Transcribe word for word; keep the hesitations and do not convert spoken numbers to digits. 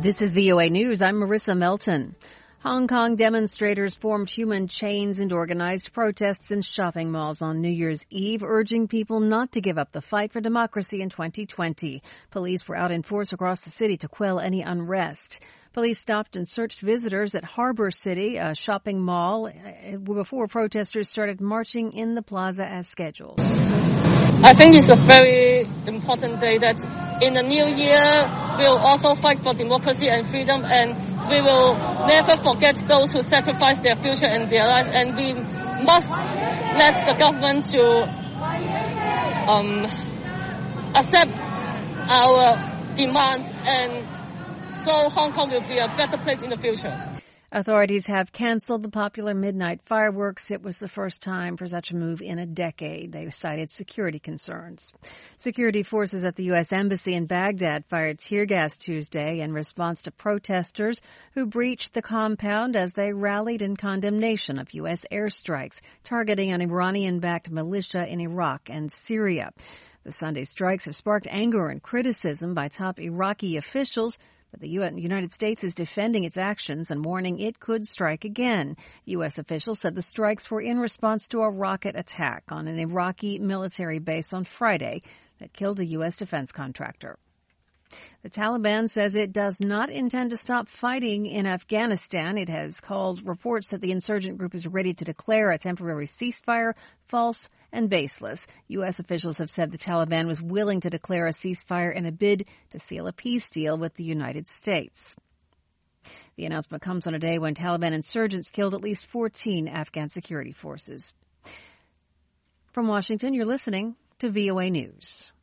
This is V O A News. I'm Marissa Melton. Hong Kong demonstrators formed human chains and organized protests in shopping malls on New Year's Eve, urging people not to give up the fight for democracy in twenty twenty. Police were out in force across the city to quell any unrest. Police stopped and searched visitors at Harbour City, a shopping mall, before protesters started marching in the plaza as scheduled. I think it's a very important day that in the new year we'll also fight for democracy and freedom, and we will never forget those who sacrificed their future and their lives, and we must let the government to um, accept our demands, and so Hong Kong will be a better place in the future. Authorities have canceled the popular midnight fireworks. It was the first time for such a move in a decade. They cited security concerns. Security forces at the U S Embassy in Baghdad fired tear gas Tuesday in response to protesters who breached the compound as they rallied in condemnation of U S airstrikes targeting an Iranian-backed militia in Iraq and Syria. The Sunday strikes have sparked anger and criticism by top Iraqi officials, but the United States is defending its actions and warning it could strike again. U S officials said the strikes were in response to a rocket attack on an Iraqi military base on Friday that killed a U S defense contractor. The Taliban says it does not intend to stop fighting in Afghanistan. It has called reports that the insurgent group is ready to declare a temporary ceasefire false and baseless. U S officials have said the Taliban was willing to declare a ceasefire in a bid to seal a peace deal with the United States. The announcement comes on a day when Taliban insurgents killed at least fourteen Afghan security forces. From Washington, you're listening to V O A News.